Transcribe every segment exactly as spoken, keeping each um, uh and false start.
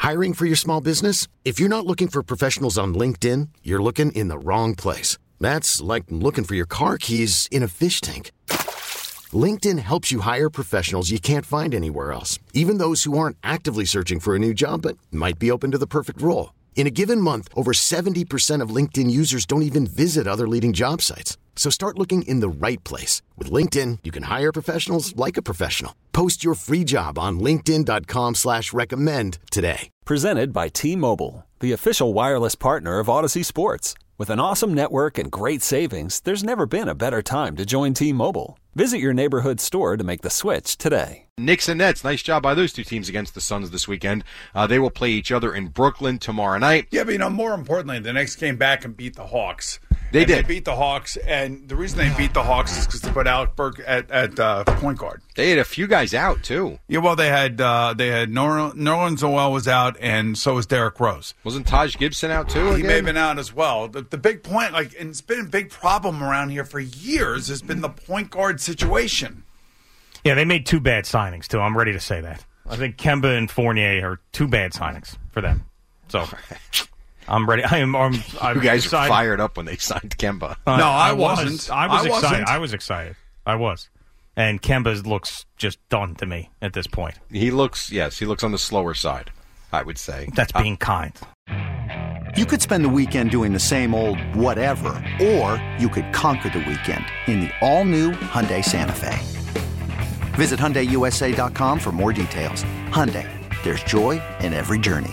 Hiring for your small business? If you're not looking for professionals on LinkedIn, you're looking in the wrong place. That's like looking for your car keys in a fish tank. LinkedIn helps you hire professionals you can't find anywhere else, even those who aren't actively searching for a new job but might be open to the perfect role. In a given month, over seventy percent of LinkedIn users don't even visit other leading job sites. So start looking in the right place. With LinkedIn, you can hire professionals like a professional. Post your free job on linkedin.com slash recommend today. Presented by T-Mobile, the official wireless partner of Odyssey Sports. With an awesome network and great savings, there's never been a better time to join T-Mobile. Visit your neighborhood store to make the switch today. Knicks and Nets, nice job by those two teams against the Suns this weekend. Uh, they will play each other in Brooklyn tomorrow night. Yeah, but you know, more importantly, the Knicks came back and beat the Hawks. They and did. They beat the Hawks, and the reason they beat the Hawks is because they put Alberg at, at uh, point guard. They had a few guys out, too. Yeah, well, they had uh, they had Nerlens Noel was out, and so was Derrick Rose. Wasn't Taj Gibson out, too? He again? may have been out as well. The, the big point, like, and it's been a big problem around here for years, has been the point guard situation. Yeah, they made two bad signings, too. I'm ready to say that. I think Kemba and Fournier are two bad signings for them. So I'm ready. I am. I'm, I'm you guys excited. were fired up when they signed Kemba. Uh, no, I, I wasn't. Was, I was I excited. wasn't. I was excited. I was. And Kemba looks just done to me at this point. He looks, yes, he looks on the slower side, I would say. That's being uh, kind. You could spend the weekend doing the same old whatever, or you could conquer the weekend in the all-new Hyundai Santa Fe. Visit Hyundai U S A dot com for more details. Hyundai, there's joy in every journey.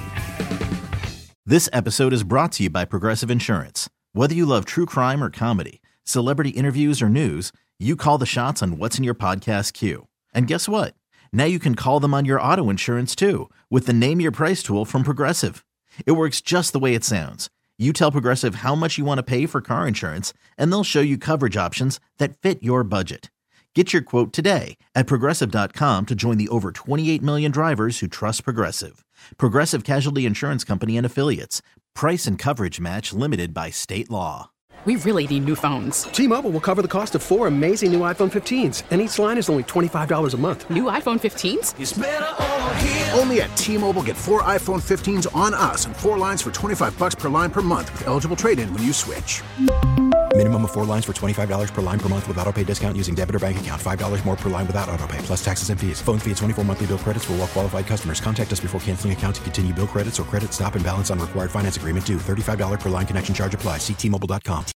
This episode is brought to you by Progressive Insurance. Whether you love true crime or comedy, celebrity interviews or news, you call the shots on what's in your podcast queue. And guess what? Now you can call them on your auto insurance too with the Name Your Price tool from Progressive. It works just the way it sounds. You tell Progressive how much you want to pay for car insurance, and they'll show you coverage options that fit your budget. Get your quote today at Progressive dot com to join the over twenty-eight million drivers who trust Progressive. Progressive Casualty Insurance Company and Affiliates. Price and coverage match limited by state law. We really need new phones. T-Mobile will cover the cost of four amazing new iPhone fifteens, and each line is only twenty-five dollars a month. New iPhone fifteens? It's better over here. Only at T-Mobile, get four iPhone fifteens on us and four lines for twenty-five bucks per line per month with eligible trade-in when you switch. Minimum of four lines for twenty-five dollars per line per month with autopay discount using debit or bank account. five dollars more per line without autopay, plus taxes and fees. Phone fee at twenty-four monthly bill credits for well-qualified customers. Contact us before canceling account to continue bill credits or credit stop and balance on required finance agreement due. thirty-five dollars per line connection charge applies. See T Mobile dot com.